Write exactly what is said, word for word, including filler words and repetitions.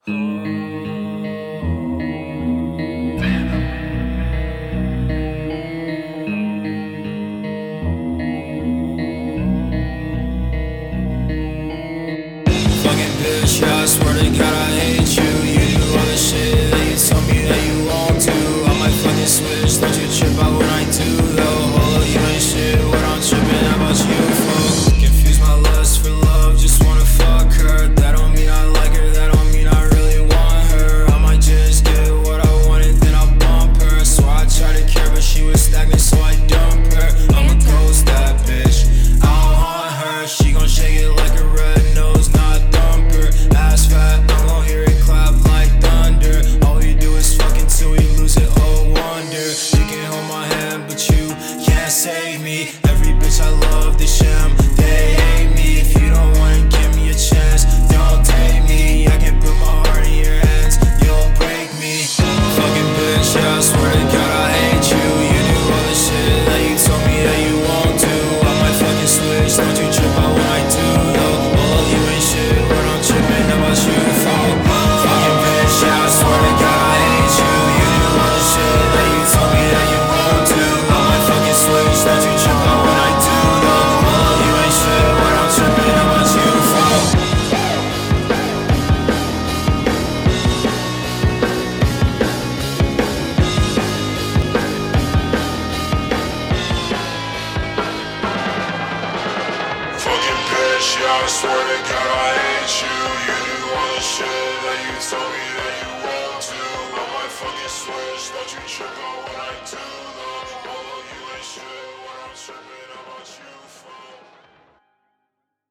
Fucking bitch, yeah, I swear to God I hate you. You do all the shit that you told me that you won't do. I might fucking switch, don't you trip out when I do though. Hold up, you ain't shit, what I'm tripping about you for. Confuse my lust for love, just wanna fuck her. That don't mean I like her, that don't mean I really want her. I might just get what I wanted, then I'll bump her. So I tried to care, but she was stagnant, so I dump her. I'ma ghost that bitch, I don't haunt her. She gon' shake it like a red nose, not dump her. Ass fat, I'm gon' hear it clap like thunder. All we do is fuck until we lose it, oh wonder. You can hold my hand, but you can't save me. Every bitch I love, they sham, they hate me. If you don't wanna give me a chance, don't take me. I can put my heart in your hands, you'll break me. Fucking bitch, yeah, I swear to God I hate you. You do all the shit that you told me that you won't do. I might fucking switch, don't you trip out when I do though. All of you ain't shit, what I'm tripping about you for. Fucking bitch, yeah, I swear to God I hate you. You do all the shit that you told me that you won't do. I might fucking switch, don't you trip out when I do though. All of you ain't shit, what I'm tripping about you for. Fucking bitch, yeah, I swear to God I hate you. You do all the shit that you told me that you won't do. I might fucking switch, don't you trip out when I do though. All of you ain't shit, what I'm tripping about you.